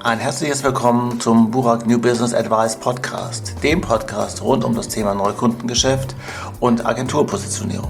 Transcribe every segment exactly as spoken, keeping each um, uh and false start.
Ein herzliches Willkommen zum Burak New Business Advice Podcast, dem Podcast rund um das Thema Neukundengeschäft und Agenturpositionierung.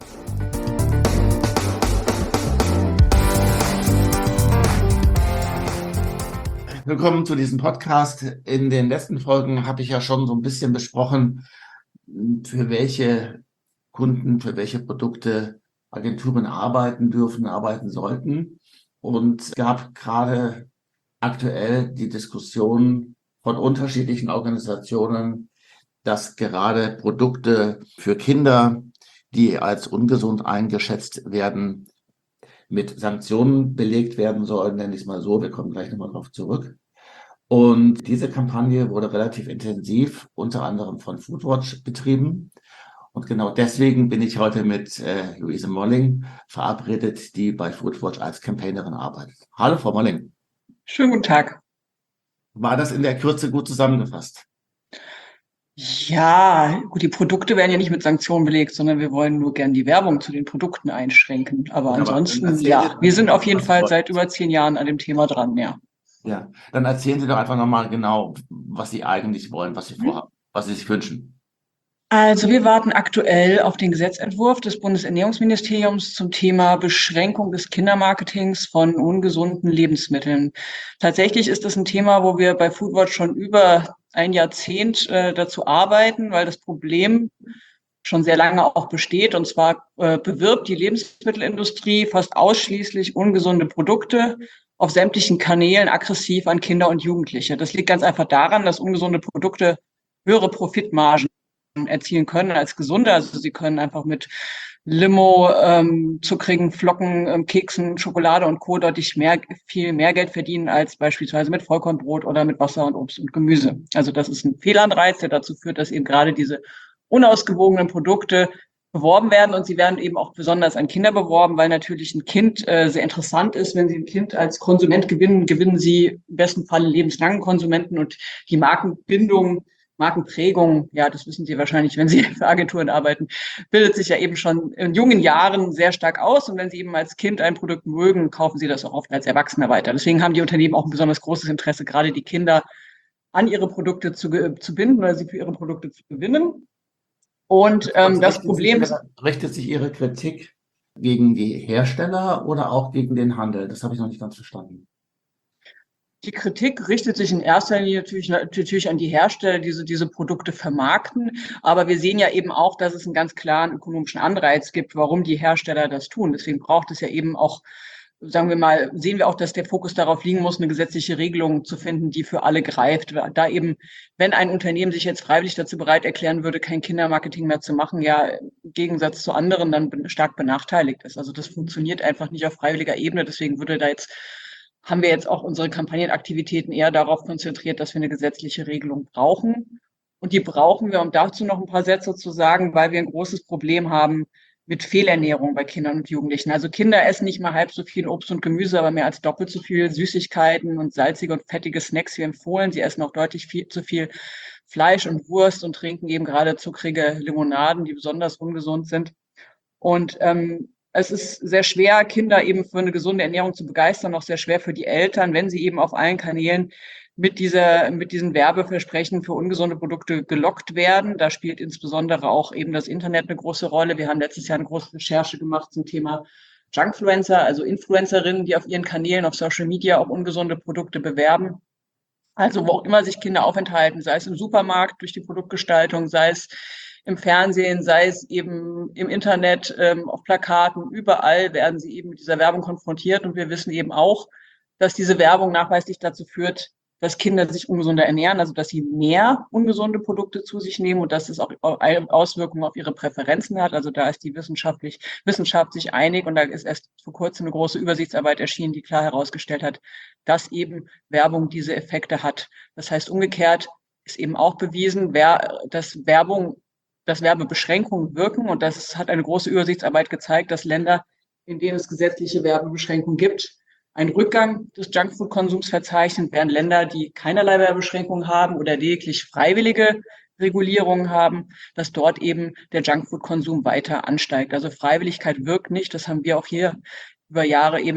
Willkommen zu diesem Podcast. In den letzten Folgen habe ich ja schon so ein bisschen besprochen, für welche Kunden, für welche Produkte Agenturen arbeiten dürfen, arbeiten sollten. Und es gab gerade aktuell die Diskussion von unterschiedlichen Organisationen, dass gerade Produkte für Kinder, die als ungesund eingeschätzt werden, mit Sanktionen belegt werden sollen, nenne ich es mal so. Wir kommen gleich nochmal drauf zurück. Und diese Kampagne wurde relativ intensiv, unter anderem von Foodwatch betrieben. Und genau deswegen bin ich heute mit äh, Luise Molling verabredet, die bei Foodwatch als Campaignerin arbeitet. Hallo, Frau Molling. Schönen guten Tag. War das in der Kürze gut zusammengefasst? Ja, gut, die Produkte werden ja nicht mit Sanktionen belegt, sondern wir wollen nur gern die Werbung zu den Produkten einschränken. Aber Ja, aber ansonsten, ja, wir sind auf jeden Fall seit über zehn Jahren an dem Thema dran, ja. Ja, dann erzählen Sie doch einfach nochmal genau, was Sie eigentlich wollen, was Sie vorhaben, was Sie sich wünschen. Also wir warten aktuell auf den Gesetzentwurf des Bundesernährungsministeriums zum Thema Beschränkung des Kindermarketings von ungesunden Lebensmitteln. Tatsächlich ist das ein Thema, wo wir bei Foodwatch schon über ein Jahrzehnt äh, dazu arbeiten, weil das Problem schon sehr lange auch besteht. Und zwar äh, bewirbt die Lebensmittelindustrie fast ausschließlich ungesunde Produkte auf sämtlichen Kanälen aggressiv an Kinder und Jugendliche. Das liegt ganz einfach daran, dass ungesunde Produkte höhere Profitmargen erzielen können als gesunde. Also sie können einfach mit Limo, ähm, zuckrigen Flocken, ähm, Keksen, Schokolade und Co. deutlich mehr, viel mehr Geld verdienen als beispielsweise mit Vollkornbrot oder mit Wasser und Obst und Gemüse. Also das ist ein Fehlanreiz, der dazu führt, dass eben gerade diese unausgewogenen Produkte beworben werden, und sie werden eben auch besonders an Kinder beworben, weil natürlich ein Kind äh, sehr interessant ist. Wenn Sie ein Kind als Konsument gewinnen, gewinnen Sie im besten Fall lebenslangen Konsumenten, und die Markenbindung, Markenprägung, ja, das wissen Sie wahrscheinlich, wenn Sie für Agenturen arbeiten, bildet sich ja eben schon in jungen Jahren sehr stark aus, und wenn Sie eben als Kind ein Produkt mögen, kaufen Sie das auch oft als Erwachsener weiter. Deswegen haben die Unternehmen auch ein besonders großes Interesse, gerade die Kinder an ihre Produkte zu, zu binden oder sie für ihre Produkte zu gewinnen. Und ähm, das Problem ist... Richtet sich Ihre Kritik gegen die Hersteller oder auch gegen den Handel? Das habe ich noch nicht ganz verstanden. Die Kritik richtet sich in erster Linie natürlich, natürlich an die Hersteller, die diese, diese Produkte vermarkten. Aber wir sehen ja eben auch, dass es einen ganz klaren ökonomischen Anreiz gibt, warum die Hersteller das tun. Deswegen braucht es ja eben auch, sagen wir mal, sehen wir auch, dass der Fokus darauf liegen muss, eine gesetzliche Regelung zu finden, die für alle greift. Da eben, wenn ein Unternehmen sich jetzt freiwillig dazu bereit erklären würde, kein Kindermarketing mehr zu machen, ja im Gegensatz zu anderen dann stark benachteiligt ist. Also das funktioniert einfach nicht auf freiwilliger Ebene. Deswegen würde da jetzt, haben wir jetzt auch unsere Kampagnenaktivitäten eher darauf konzentriert, dass wir eine gesetzliche Regelung brauchen. Und die brauchen wir, um dazu noch ein paar Sätze zu sagen, weil wir ein großes Problem haben mit Fehlernährung bei Kindern und Jugendlichen. Also Kinder essen nicht mal halb so viel Obst und Gemüse, aber mehr als doppelt so viel Süßigkeiten und salzige und fettige Snacks wie empfohlen. Sie essen auch deutlich viel, zu viel Fleisch und Wurst und trinken eben gerade zuckrige Limonaden, die besonders ungesund sind. Und ähm, es ist sehr schwer, Kinder eben für eine gesunde Ernährung zu begeistern, auch sehr schwer für die Eltern, wenn sie eben auf allen Kanälen mit dieser, mit diesen Werbeversprechen für ungesunde Produkte gelockt werden. Da spielt insbesondere auch eben das Internet eine große Rolle. Wir haben letztes Jahr eine große Recherche gemacht zum Thema Junkfluencer, also Influencerinnen, die auf ihren Kanälen auf Social Media auch ungesunde Produkte bewerben. Also wo auch immer sich Kinder aufenthalten, sei es im Supermarkt durch die Produktgestaltung, sei es im Fernsehen, sei es eben im Internet, ähm, auf Plakaten, überall werden sie eben mit dieser Werbung konfrontiert. Und wir wissen eben auch, dass diese Werbung nachweislich dazu führt, dass Kinder sich ungesunder ernähren, also dass sie mehr ungesunde Produkte zu sich nehmen und dass es auch Auswirkungen auf ihre Präferenzen hat. Also da ist die wissenschaftlich, Wissenschaft sich einig, und da ist erst vor kurzem eine große Übersichtsarbeit erschienen, die klar herausgestellt hat, dass eben Werbung diese Effekte hat. Das heißt, umgekehrt ist eben auch bewiesen, dass Werbung, dass Werbebeschränkungen wirken, und das hat eine große Übersichtsarbeit gezeigt, dass Länder, in denen es gesetzliche Werbebeschränkungen gibt, einen Rückgang des Junkfood-Konsums verzeichnen, während Länder, die keinerlei Werbebeschränkungen haben oder lediglich freiwillige Regulierungen haben, dass dort eben der Junkfood-Konsum weiter ansteigt. Also Freiwilligkeit wirkt nicht. Das haben wir auch hier über Jahre eben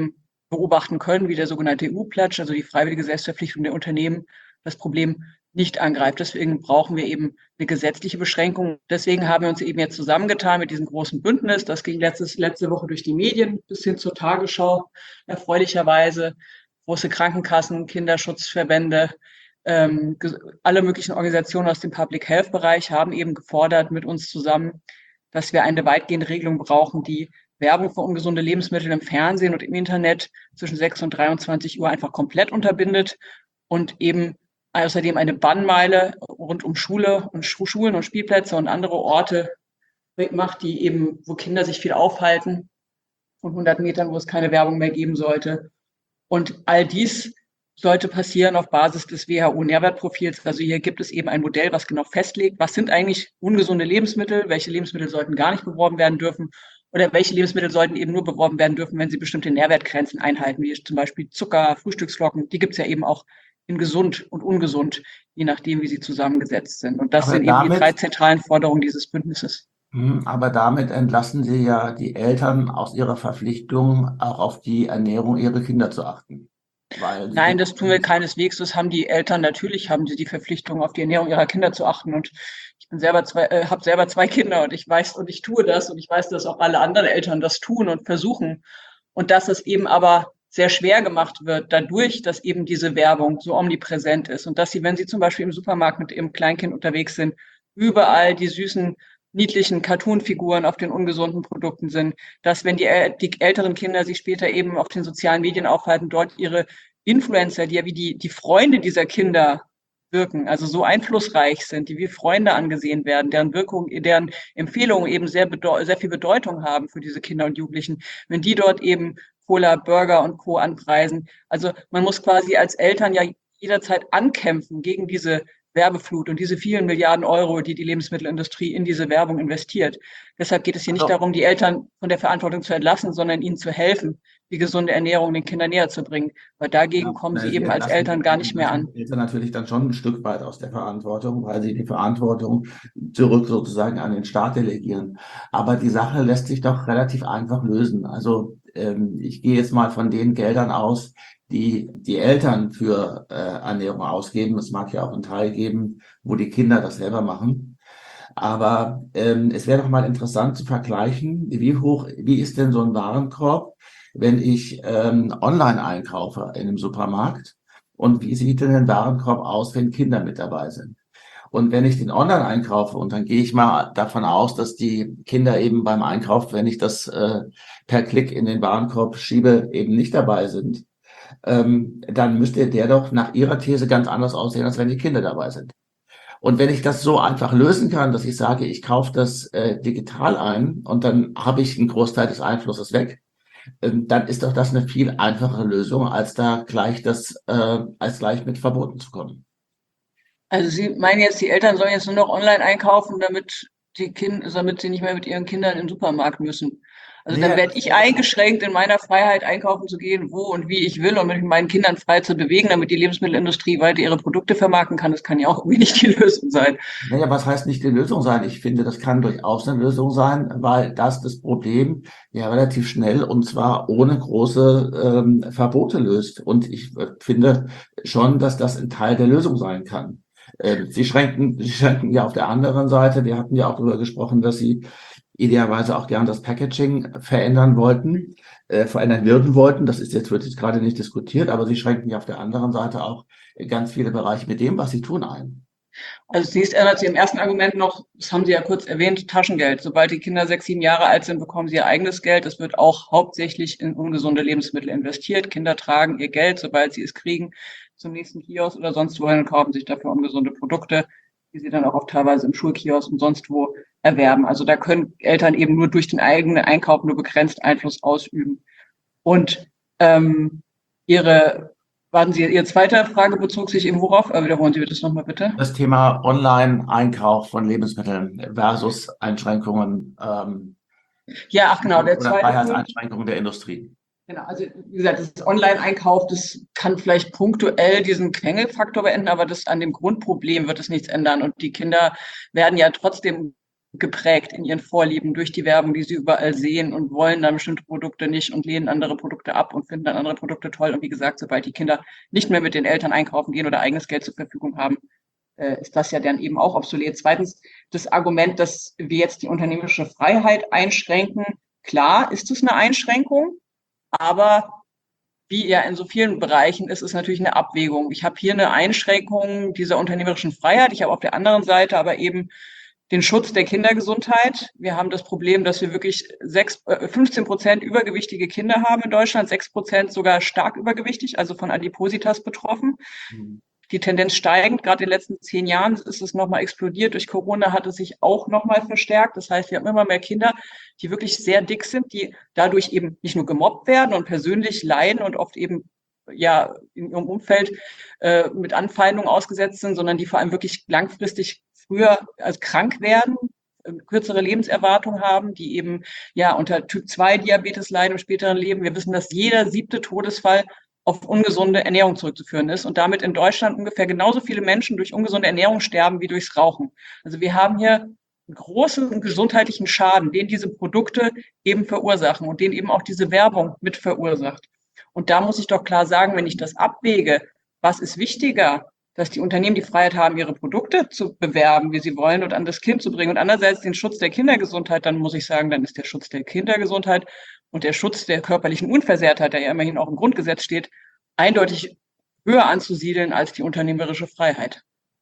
beobachten können, wie der sogenannte E U-Pledge, also die freiwillige Selbstverpflichtung der Unternehmen, das Problem nicht angreift. Deswegen brauchen wir eben eine gesetzliche Beschränkung. Deswegen haben wir uns eben jetzt zusammengetan mit diesem großen Bündnis. Das ging letztes, letzte Woche durch die Medien bis hin zur Tagesschau, erfreulicherweise. Große Krankenkassen, Kinderschutzverbände, ähm, alle möglichen Organisationen aus dem Public Health Bereich haben eben gefordert mit uns zusammen, dass wir eine weitgehende Regelung brauchen, die Werbung für ungesunde Lebensmittel im Fernsehen und im Internet zwischen sechs und dreiundzwanzig Uhr einfach komplett unterbindet und eben außerdem eine Bannmeile rund um Schule und Schulen und Spielplätze und andere Orte macht, die eben, wo Kinder sich viel aufhalten, von hundert Metern, wo es keine Werbung mehr geben sollte. Und all dies sollte passieren auf Basis des W H O-Nährwertprofils. Also hier gibt es eben ein Modell, was genau festlegt, was sind eigentlich ungesunde Lebensmittel, welche Lebensmittel sollten gar nicht beworben werden dürfen oder welche Lebensmittel sollten eben nur beworben werden dürfen, wenn sie bestimmte Nährwertgrenzen einhalten, wie zum Beispiel Zucker, Frühstücksflocken. Die gibt es ja eben auch in gesund und ungesund, je nachdem, wie sie zusammengesetzt sind. Und das Aber sind eben die drei damit, zentralen Forderungen dieses Bündnisses. hm, aber damit entlassen Sie ja die Eltern aus ihrer Verpflichtung, auch auf die Ernährung ihrer Kinder zu achten. Weil sie Nein, geben das tun wir keineswegs. Das haben die Eltern natürlich, haben sie die Verpflichtung, auf die Ernährung ihrer Kinder zu achten. Und ich bin selber zwei, äh, habe selber zwei Kinder und ich weiß und ich tue das und ich weiß, dass auch alle anderen Eltern das tun und versuchen. Und dass es eben aber sehr schwer gemacht wird, dadurch, dass eben diese Werbung so omnipräsent ist und dass sie, wenn sie zum Beispiel im Supermarkt mit ihrem Kleinkind unterwegs sind, überall die süßen, niedlichen Cartoon-Figuren auf den ungesunden Produkten sind, dass wenn die, die älteren Kinder sich später eben auf den sozialen Medien aufhalten, dort ihre Influencer, die ja wie die, die Freunde dieser Kinder wirken, also so einflussreich sind, die wie Freunde angesehen werden, deren Wirkung, deren Empfehlungen eben sehr, sehr viel Bedeutung haben für diese Kinder und Jugendlichen, wenn die dort eben Cola, Burger und Co. anpreisen. Also man muss quasi als Eltern ja jederzeit ankämpfen gegen diese Werbeflut und diese vielen Milliarden Euro, die die Lebensmittelindustrie in diese Werbung investiert. Deshalb geht es hier nicht also, darum, die Eltern von der Verantwortung zu entlassen, sondern ihnen zu helfen, die gesunde Ernährung den Kindern näher zu bringen. Weil dagegen ja, kommen na, sie sie eben als entlassen, Eltern gar nicht mehr an. entlassen Eltern natürlich dann schon ein Stück weit aus der Verantwortung, weil sie die Verantwortung zurück sozusagen an den Staat delegieren. Aber die Sache lässt sich doch relativ einfach lösen. Also ähm, ich gehe jetzt mal von den Geldern aus, die die Eltern für äh, Ernährung ausgeben. Es mag ja auch einen Teil geben, wo die Kinder das selber machen. Aber ähm, es wäre doch mal interessant zu vergleichen, wie hoch, wie ist denn so ein Warenkorb, wenn ich ähm, online einkaufe in einem Supermarkt? Und wie sieht denn ein Warenkorb aus, wenn Kinder mit dabei sind? Und wenn ich den online einkaufe, und dann gehe ich mal davon aus, dass die Kinder eben beim Einkauf, wenn ich das äh, per Klick in den Warenkorb schiebe, eben nicht dabei sind, ähm, dann müsste der doch nach Ihrer These ganz anders aussehen, als wenn die Kinder dabei sind. Und wenn ich das so einfach lösen kann, dass ich sage, ich kaufe das äh, digital ein und dann habe ich einen Großteil des Einflusses weg, ähm, dann ist doch das eine viel einfachere Lösung, als da gleich das, äh, als gleich mit Verboten zu kommen. Also Sie meinen jetzt, die Eltern sollen jetzt nur noch online einkaufen, damit die Kinder, damit sie nicht mehr mit ihren Kindern in den Supermarkt müssen. Also dann Naja, werde ich eingeschränkt in meiner Freiheit, einkaufen zu gehen, wo und wie ich will und mich mit meinen Kindern frei zu bewegen, damit die Lebensmittelindustrie weiter ihre Produkte vermarkten kann. Das kann ja auch irgendwie nicht die Lösung sein. naja, was heißt nicht die Lösung sein? Ich finde, das kann durchaus eine Lösung sein, weil das das Problem ja relativ schnell und zwar ohne große ähm, Verbote löst. Und ich äh, finde schon, dass das ein Teil der Lösung sein kann. Ähm, Sie schränken, Sie schränken ja auf der anderen Seite, wir hatten ja auch darüber gesprochen, dass Sie idealerweise auch gern das Packaging verändern wollten, äh, verändern würden wollten. Das ist jetzt, wird jetzt gerade nicht diskutiert, aber Sie schränken ja auf der anderen Seite auch ganz viele Bereiche mit dem, was Sie tun, ein. Also zunächst ändert sich im ersten Argument noch, das haben Sie ja kurz erwähnt, Taschengeld. Sobald die Kinder sechs, sieben Jahre alt sind, bekommen sie ihr eigenes Geld. Das wird auch hauptsächlich in ungesunde Lebensmittel investiert. Kinder tragen ihr Geld, sobald sie es kriegen, zum nächsten Kiosk oder sonst wohin und kaufen sich dafür ungesunde Produkte, die sie dann auch oft teilweise im Schulkiosk und sonst wo erwerben. Also da können Eltern eben nur durch den eigenen Einkauf nur begrenzt Einfluss ausüben. Und ähm, ihre Warten Sie, Ihre zweite Frage bezog sich eben worauf? Äh, wiederholen Sie das nochmal bitte. Das Thema Online-Einkauf von Lebensmitteln versus Einschränkungen ähm, Ja, ach genau, der oder zweite Punkt. Freiheitseinschränkungen der Industrie. Genau, also wie gesagt, das Online-Einkauf, das kann vielleicht punktuell diesen Quengelfaktor beenden, aber das an dem Grundproblem wird es nichts ändern. Und die Kinder werden ja trotzdem geprägt in ihren Vorlieben durch die Werbung, die sie überall sehen und wollen dann bestimmte Produkte nicht und lehnen andere Produkte ab und finden dann andere Produkte toll. Und wie gesagt, sobald die Kinder nicht mehr mit den Eltern einkaufen gehen oder eigenes Geld zur Verfügung haben, äh, ist das ja dann eben auch obsolet. Zweitens, das Argument, dass wir jetzt die unternehmerische Freiheit einschränken. Klar ist es eine Einschränkung, aber wie ja in so vielen Bereichen ist es natürlich eine Abwägung. Ich habe hier eine Einschränkung dieser unternehmerischen Freiheit. Ich habe auf der anderen Seite aber eben den Schutz der Kindergesundheit. Wir haben das Problem, dass wir wirklich sechs, fünfzehn Prozent übergewichtige Kinder haben in Deutschland, sechs Prozent sogar stark übergewichtig, also von Adipositas betroffen. Mhm. Die Tendenz steigend. Gerade in den letzten zehn Jahren ist es nochmal explodiert. Durch Corona hat es sich auch nochmal verstärkt. Das heißt, wir haben immer mehr Kinder, die wirklich sehr dick sind, die dadurch eben nicht nur gemobbt werden und persönlich leiden und oft eben ja in ihrem Umfeld äh, mit Anfeindungen ausgesetzt sind, sondern die vor allem wirklich langfristig früher als krank werden, kürzere Lebenserwartung haben, die eben ja unter Typ zwei Diabetes leiden im späteren Leben. Wir wissen, dass jeder siebte Todesfall auf ungesunde Ernährung zurückzuführen ist und damit in Deutschland ungefähr genauso viele Menschen durch ungesunde Ernährung sterben wie durchs Rauchen. Also wir haben hier einen großen gesundheitlichen Schaden, den diese Produkte eben verursachen und den eben auch diese Werbung mit verursacht. Und da muss ich doch klar sagen, wenn ich das abwäge, was ist wichtiger, dass die Unternehmen die Freiheit haben, ihre Produkte zu bewerben, wie sie wollen und an das Kind zu bringen und andererseits den Schutz der Kindergesundheit, dann muss ich sagen, dann ist der Schutz der Kindergesundheit und der Schutz der körperlichen Unversehrtheit, der ja immerhin auch im Grundgesetz steht, eindeutig höher anzusiedeln als die unternehmerische Freiheit.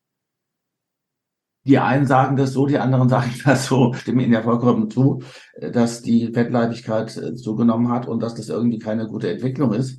Die einen sagen das so, die anderen sagen das so. Ich stimme Ihnen ja vollkommen zu, dass die Fettleibigkeit zugenommen hat und dass das irgendwie keine gute Entwicklung ist.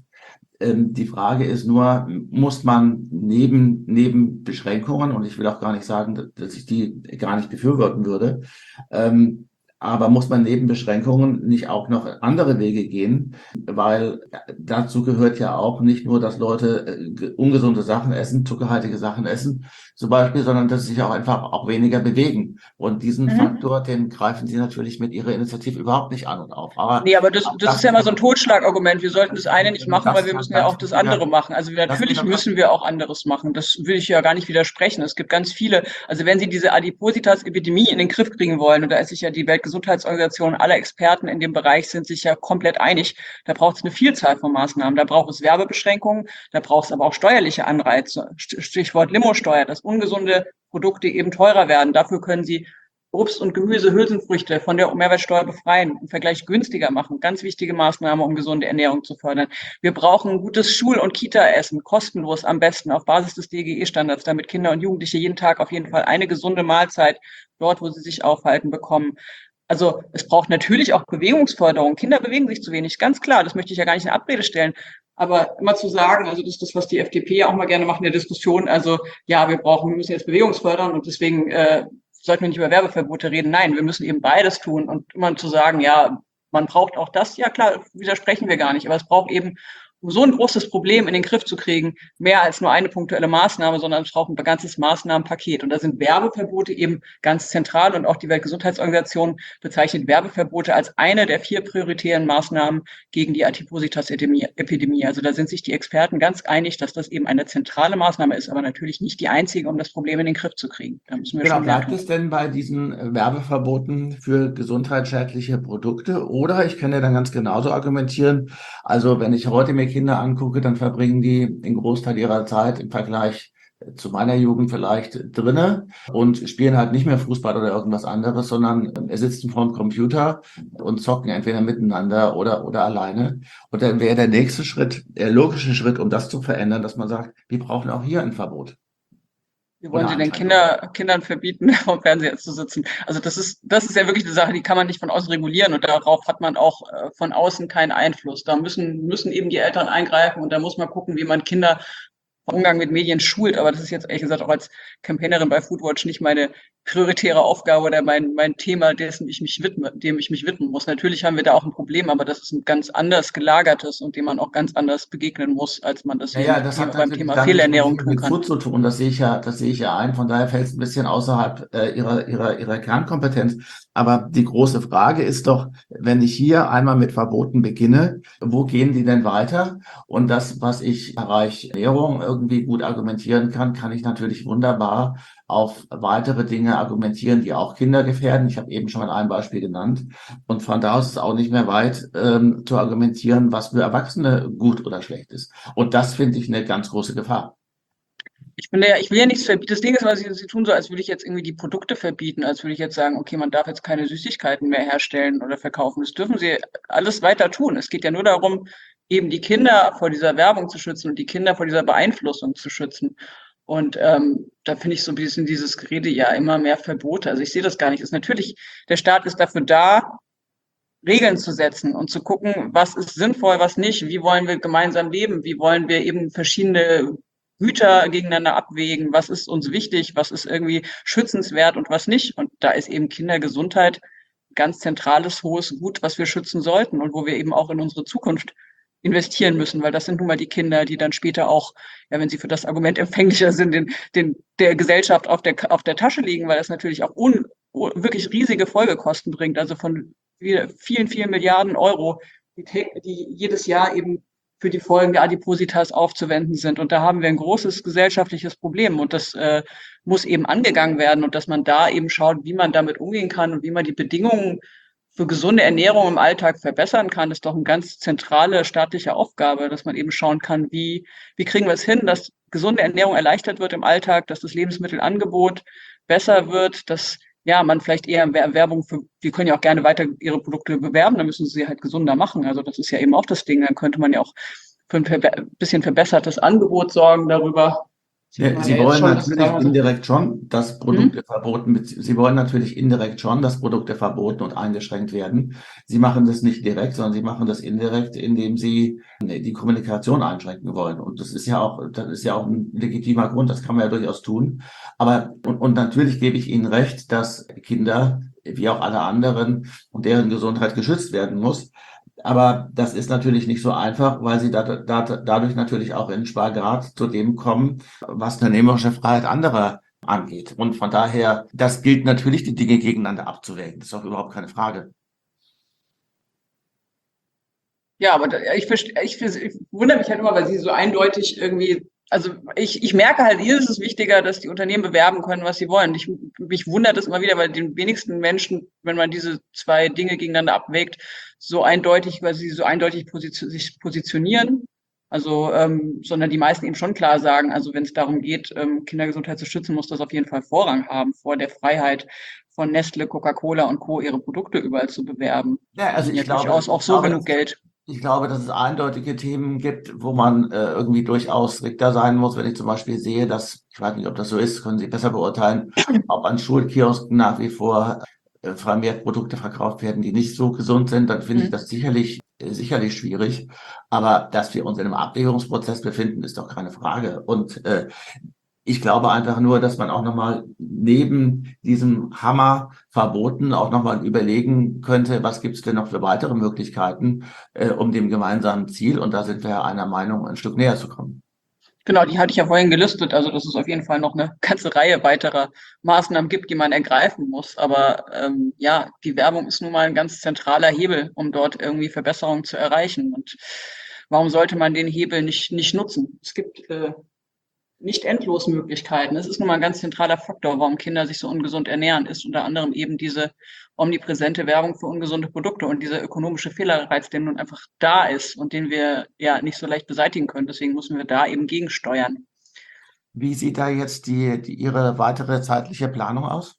Die Frage ist nur, muss man neben, neben Beschränkungen, und ich will auch gar nicht sagen, dass ich die gar nicht befürworten würde, ähm, aber muss man neben Beschränkungen nicht auch noch andere Wege gehen? Weil dazu gehört ja auch nicht nur, dass Leute ungesunde Sachen essen, zuckerhaltige Sachen essen zum Beispiel, sondern dass sie sich auch einfach auch weniger bewegen. Und diesen mhm. Faktor, den greifen Sie natürlich mit Ihrer Initiative überhaupt nicht an und auf. Aber nee, aber das, das, das ist ja immer so ein Totschlagargument. Wir sollten das eine nicht machen, weil wir müssen ja auch das andere machen. Also natürlich müssen wir auch anderes machen. Das will ich ja gar nicht widersprechen. Es gibt ganz viele, also wenn Sie diese Adipositas-Epidemie in den Griff kriegen wollen, und da ist sich ja die Weltgesundheitsorganisation, alle Experten in dem Bereich sind sich ja komplett einig, da braucht es eine Vielzahl von Maßnahmen. Da braucht es Werbebeschränkungen, da braucht es aber auch steuerliche Anreize. Stichwort Limosteuer, dass ungesunde Produkte eben teurer werden. Dafür können Sie Obst und Gemüse, Hülsenfrüchte von der Mehrwertsteuer befreien, im Vergleich günstiger machen. Ganz wichtige Maßnahme, um gesunde Ernährung zu fördern. Wir brauchen ein gutes Schul- und Kita-Essen, kostenlos am besten, auf Basis des D G E-Standards, damit Kinder und Jugendliche jeden Tag auf jeden Fall eine gesunde Mahlzeit dort, wo sie sich aufhalten, bekommen. Also es braucht natürlich auch Bewegungsförderung. Kinder bewegen sich zu wenig, ganz klar. Das möchte ich ja gar nicht in Abrede stellen. Aber immer zu sagen, also das ist das, was die F D P ja auch mal gerne macht in der Diskussion, also ja, wir brauchen, wir müssen jetzt Bewegung fördern und deswegen äh, sollten wir nicht über Werbeverbote reden. Nein, wir müssen eben beides tun und immer zu sagen, ja, man braucht auch das, ja klar, widersprechen wir gar nicht, aber es braucht eben, um so ein großes Problem in den Griff zu kriegen, mehr als nur eine punktuelle Maßnahme, sondern es braucht ein ganzes Maßnahmenpaket. Und da sind Werbeverbote eben ganz zentral und auch die Weltgesundheitsorganisation bezeichnet Werbeverbote als eine der vier prioritären Maßnahmen gegen die Adipositas-Epidemie. Also da sind sich die Experten ganz einig, dass das eben eine zentrale Maßnahme ist, aber natürlich nicht die einzige, um das Problem in den Griff zu kriegen. Da müssen wir genau, schon bleibt es denn bei diesen Werbeverboten für gesundheitsschädliche Produkte? Oder ich kann ja dann ganz genauso argumentieren, also wenn ich heute mir Kinder angucke, dann verbringen die den Großteil ihrer Zeit im Vergleich zu meiner Jugend vielleicht drinne und spielen halt nicht mehr Fußball oder irgendwas anderes, sondern sitzen vor dem Computer und zocken entweder miteinander oder, oder alleine. Und dann wäre der nächste Schritt, der logische Schritt, um das zu verändern, dass man sagt, wir brauchen auch hier ein Verbot. Wie wollen Sie denn Kinder, Kindern verbieten, vom Fernseher zu sitzen? Also das ist, das ist ja wirklich eine Sache, die kann man nicht von außen regulieren und darauf hat man auch äh, von außen keinen Einfluss. Da müssen, müssen eben die Eltern eingreifen und da muss man gucken, wie man Kinder Umgang mit Medien schult, aber das ist jetzt ehrlich gesagt auch als Campaignerin bei Foodwatch nicht meine prioritäre Aufgabe oder mein mein Thema, dessen ich mich widme, dem ich mich widmen muss. Natürlich haben wir da auch ein Problem, aber das ist ein ganz anders gelagertes und dem man auch ganz anders begegnen muss, als man das, ja, ja, das hier hat beim Thema Fehlernährung tun kann. Mit Food zu tun, das sehe ich ja, das sehe ich ja ein. Von daher fällt es ein bisschen außerhalb äh, ihrer ihrer ihrer Kernkompetenz. Aber die große Frage ist doch, wenn ich hier einmal mit Verboten beginne, wo gehen die denn weiter? Und das, was ich im Bereich Ernährung irgendwie gut argumentieren kann, kann ich natürlich wunderbar auf weitere Dinge argumentieren, die auch Kinder gefährden. Ich habe eben schon mal ein Beispiel genannt. Und von da aus ist es auch nicht mehr weit ähm, zu argumentieren, was für Erwachsene gut oder schlecht ist. Und das finde ich eine ganz große Gefahr. Ich bin ja, ich will ja nichts verbieten. Das Ding ist, was sie, sie tun so, als würde ich jetzt irgendwie die Produkte verbieten, als würde ich jetzt sagen, okay, man darf jetzt keine Süßigkeiten mehr herstellen oder verkaufen. Das dürfen sie alles weiter tun. Es geht ja nur darum, eben die Kinder vor dieser Werbung zu schützen und die Kinder vor dieser Beeinflussung zu schützen. Und ähm, da finde ich so ein bisschen dieses Gerede, ja, immer mehr Verbote. Also ich sehe das gar nicht. Es ist natürlich, der Staat ist dafür da, Regeln zu setzen und zu gucken, was ist sinnvoll, was nicht, wie wollen wir gemeinsam leben, wie wollen wir eben verschiedene Güter gegeneinander abwägen, was ist uns wichtig, was ist irgendwie schützenswert und was nicht. Und da ist eben Kindergesundheit ganz zentrales, hohes Gut, was wir schützen sollten und wo wir eben auch in unsere Zukunft investieren müssen, weil das sind nun mal die Kinder, die dann später auch, ja, wenn sie für das Argument empfänglicher sind, den, den, der Gesellschaft auf der, auf der Tasche liegen, weil das natürlich auch un, wirklich riesige Folgekosten bringt, also von vielen, vielen Milliarden Euro, die, die jedes Jahr eben für die Folgen der Adipositas aufzuwenden sind. Und da haben wir ein großes gesellschaftliches Problem. Und das äh, muss eben angegangen werden. Und dass man da eben schaut, wie man damit umgehen kann und wie man die Bedingungen für gesunde Ernährung im Alltag verbessern kann, ist doch eine ganz zentrale staatliche Aufgabe, dass man eben schauen kann, wie, wie kriegen wir es hin, dass gesunde Ernährung erleichtert wird im Alltag, dass das Lebensmittelangebot besser wird, dass ja, man vielleicht eher Werbung für, die können ja auch gerne weiter ihre Produkte bewerben, dann müssen sie sie halt gesunder machen. Also das ist ja eben auch das Ding. Dann könnte man ja auch für ein verbe- bisschen verbessertes Angebot sorgen darüber. Sieht Ja, man Sie ja jetzt wollen schon, dass natürlich teilweise. indirekt schon, dass Hm? Produkte verboten, Sie wollen natürlich indirekt schon, dass Produkte verboten und eingeschränkt werden. Sie machen das nicht direkt, sondern Sie machen das indirekt, indem Sie die Kommunikation einschränken wollen. Und das ist ja auch, das ist ja auch ein legitimer Grund, das kann man ja durchaus tun. Aber, und, und natürlich gebe ich Ihnen recht, dass Kinder, wie auch alle anderen, und deren Gesundheit geschützt werden muss. Aber das ist natürlich nicht so einfach, weil sie da, da, dadurch natürlich auch in Spagat zu dem kommen, was unternehmerische Freiheit anderer angeht. Und von daher, das gilt natürlich, die Dinge gegeneinander abzuwägen. Das ist auch überhaupt keine Frage. Ja, aber da, ich, verste- ich, ich wundere mich halt immer, weil sie so eindeutig irgendwie, also ich, ich merke halt, ihr ist es wichtiger, dass die Unternehmen bewerben können, was sie wollen. Ich, mich wundert es immer wieder, weil den wenigsten Menschen, wenn man diese zwei Dinge gegeneinander abwägt, so eindeutig, weil sie so eindeutig positio sich positionieren. Also, ähm, sondern die meisten eben schon klar sagen, also wenn es darum geht, ähm, Kindergesundheit zu schützen, muss das auf jeden Fall Vorrang haben vor der Freiheit von Nestle, Coca-Cola und Co. ihre Produkte überall zu bewerben. Ja, Die also verdienen ich ja glaube, durchaus auch ich so glaube, genug dass Geld. Ich glaube, dass es eindeutige Themen gibt, wo man äh, irgendwie durchaus strikter sein muss. Wenn ich zum Beispiel sehe, dass, ich weiß nicht, ob das so ist, können Sie besser beurteilen, ob an Schulkiosken nach wie vor äh, vermehrt Produkte verkauft werden, die nicht so gesund sind, dann finde ich Mhm. das sicherlich, äh, sicherlich schwierig. Aber dass wir uns in einem Abwägungsprozess befinden, ist doch keine Frage. Und äh, ich glaube einfach nur, dass man auch nochmal neben diesem Hammer verboten auch nochmal überlegen könnte, was gibt es denn noch für weitere Möglichkeiten, äh, um dem gemeinsamen Ziel, und da sind wir ja einer Meinung, ein Stück näher zu kommen. Genau, die hatte ich ja vorhin gelistet. Also, dass es auf jeden Fall noch eine ganze Reihe weiterer Maßnahmen gibt, die man ergreifen muss. Aber ähm, ja, die Werbung ist nun mal ein ganz zentraler Hebel, um dort irgendwie Verbesserungen zu erreichen. Und warum sollte man den Hebel nicht, nicht nutzen? Es gibt äh, nicht endlos Möglichkeiten. Es ist nun mal ein ganz zentraler Faktor, warum Kinder sich so ungesund ernähren, ist unter anderem eben diese omnipräsente Werbung für ungesunde Produkte und dieser ökonomische Fehlerreiz, der nun einfach da ist und den wir ja nicht so leicht beseitigen können. Deswegen müssen wir da eben gegensteuern. Wie sieht da jetzt die, die Ihre weitere zeitliche Planung aus?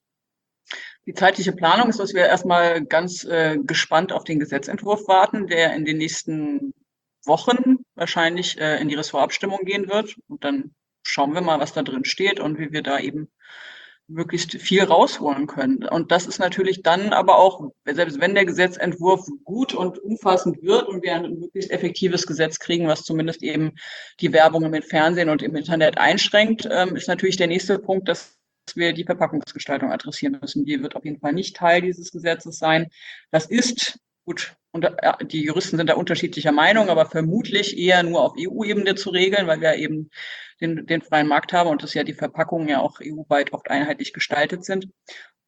Die zeitliche Planung ist, dass wir erstmal ganz äh, gespannt auf den Gesetzentwurf warten, der in den nächsten Wochen wahrscheinlich äh, in die Ressortabstimmung gehen wird. Und dann schauen wir mal, was da drin steht und wie wir da eben möglichst viel rausholen können. Und das ist natürlich dann aber auch, selbst wenn der Gesetzentwurf gut und umfassend wird und wir ein möglichst effektives Gesetz kriegen, was zumindest eben die Werbung im Fernsehen und im Internet einschränkt, ähm, ist natürlich der nächste Punkt, dass wir die Verpackungsgestaltung adressieren müssen. Die wird auf jeden Fall nicht Teil dieses Gesetzes sein. Das ist gut, und die Juristen sind da unterschiedlicher Meinung, aber vermutlich eher nur auf E U-Ebene zu regeln, weil wir eben den, den freien Markt haben und dass ja die Verpackungen ja auch E U-weit oft einheitlich gestaltet sind.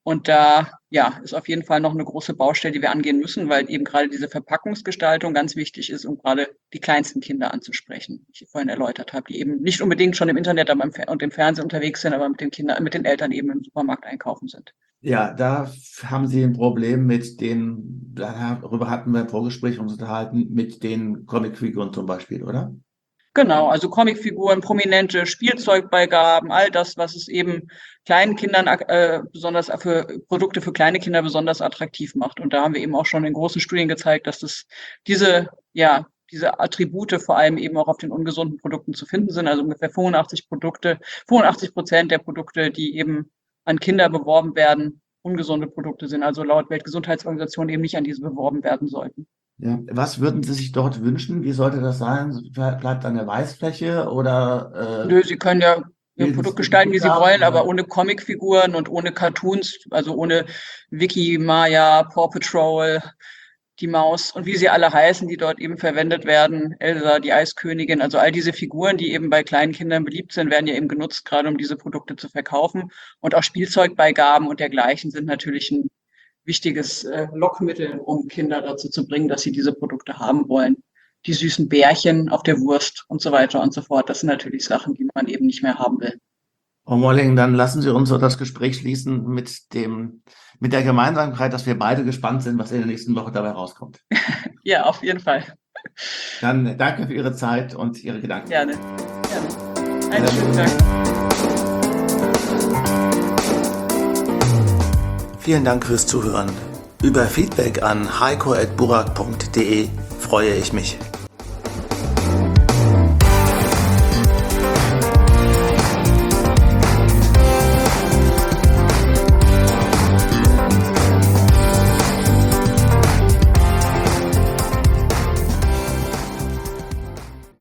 Und da ja, ist auf jeden Fall noch eine große Baustelle, die wir angehen müssen, weil eben gerade diese Verpackungsgestaltung ganz wichtig ist, um gerade die kleinsten Kinder anzusprechen, die ich vorhin erläutert habe, die eben nicht unbedingt schon im Internet aber im Fer- und im Fernsehen unterwegs sind, aber mit den Kindern, mit den Eltern eben im Supermarkt einkaufen sind. Ja, da haben Sie ein Problem mit den, darüber hatten wir im Vorgespräch uns unterhalten, mit den Comicfiguren zum Beispiel, oder? Genau, also Comicfiguren, prominente Spielzeugbeigaben, all das, was es eben kleinen Kindern äh, besonders für Produkte für kleine Kinder besonders attraktiv macht. Und da haben wir eben auch schon in großen Studien gezeigt, dass das diese, ja, diese Attribute vor allem eben auch auf den ungesunden Produkten zu finden sind. Also ungefähr fünfundachtzig Produkte, fünfundachtzig Prozent der Produkte, die eben an Kinder beworben werden, ungesunde Produkte sind, also laut Weltgesundheitsorganisation eben nicht an diese beworben werden sollten. Ja. Was würden Sie sich dort wünschen? Wie sollte das sein? Bleibt da eine Weißfläche oder Nö, Sie können ja äh, Ihr Produkt gestalten, wie Sie wollen, aber ohne Comicfiguren und ohne Cartoons, also ohne Wiki, Maya, Paw Patrol, die Maus und wie sie alle heißen, die dort eben verwendet werden, Elsa, die Eiskönigin, also all diese Figuren, die eben bei kleinen Kindern beliebt sind, werden ja eben genutzt, gerade um diese Produkte zu verkaufen. Und auch Spielzeugbeigaben und dergleichen sind natürlich ein wichtiges äh, Lockmittel, um Kinder dazu zu bringen, dass sie diese Produkte haben wollen. Die süßen Bärchen auf der Wurst und so weiter und so fort. Das sind natürlich Sachen, die man eben nicht mehr haben will. Frau Molling, dann lassen Sie uns so das Gespräch schließen mit dem, mit der Gemeinsamkeit, dass wir beide gespannt sind, was in der nächsten Woche dabei rauskommt. Ja, auf jeden Fall. Dann danke für Ihre Zeit und Ihre Gedanken. Gerne. Gerne. Einen schönen Tag. Vielen Dank fürs Zuhören. Über Feedback an heiko at burak punkt de freue ich mich.